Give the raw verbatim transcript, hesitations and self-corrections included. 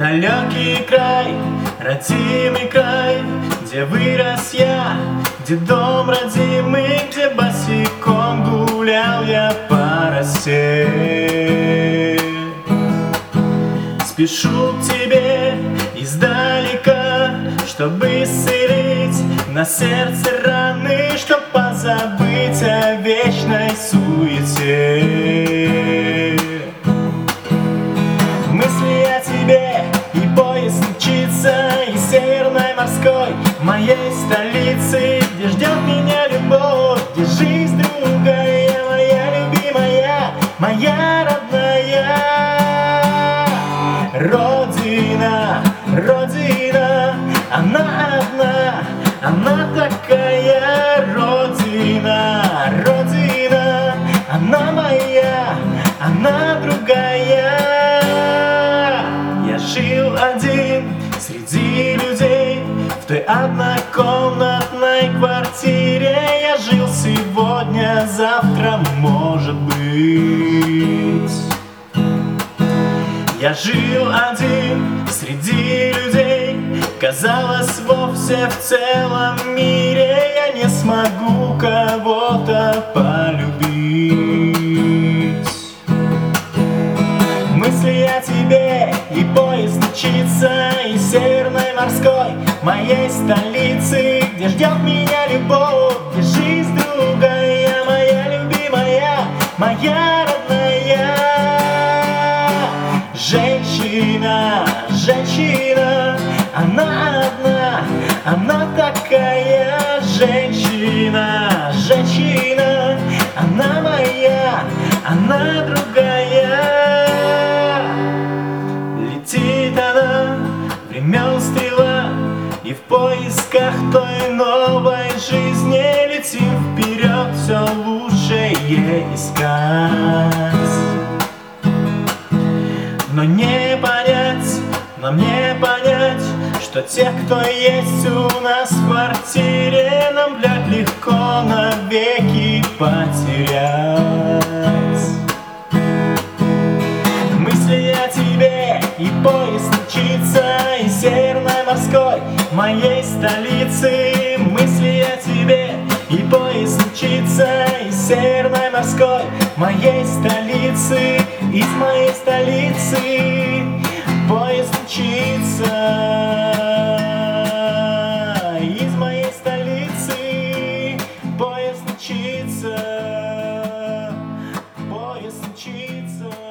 далекий край, родимый край, где вырос я, где дом родимый, где босиком гулял я по росе. Спешу к тебе издалека, чтобы исцелить на сердце раны, чтоб позабыть о вечной суете. Мысли о тебе и поезд мчится из Северной морской, моей столицы, где ждет меня любовь, где жизнь другая, моя любимая, моя родная. Родина, Родина, она одна, она такая. Родина, Родина, она моя, она другая. Я жил один среди людей в той однокомнатной квартире. Я жил сегодня, завтра может быть. Я жил один среди людей, казалось, вовсе в целом мире я не смогу кого-то полюбить. Мысли о тебе и поезд мчится из Северной морской, моей столицы, где ждет меня любовь, где жизнь другая, моя любимая, моя родная. Женщина, женщина, она одна, она такая. Женщина, женщина, она моя, она другая. Летит она, времен стрела, и в поисках той новой жизни летим вперед, все лучшее искать. Но не понять, нам не понять, что тех, кто есть у нас в квартире, нам, блядь, легко навеки потерять. Мысли о тебе и поезд мчится из Северной морской, моей столицы. Мысли о тебе и поезд мчится из Северной морской, моей столицы. Из моей столицы поезд мчится. Из моей столицы поезд мчится. Поезд мчится.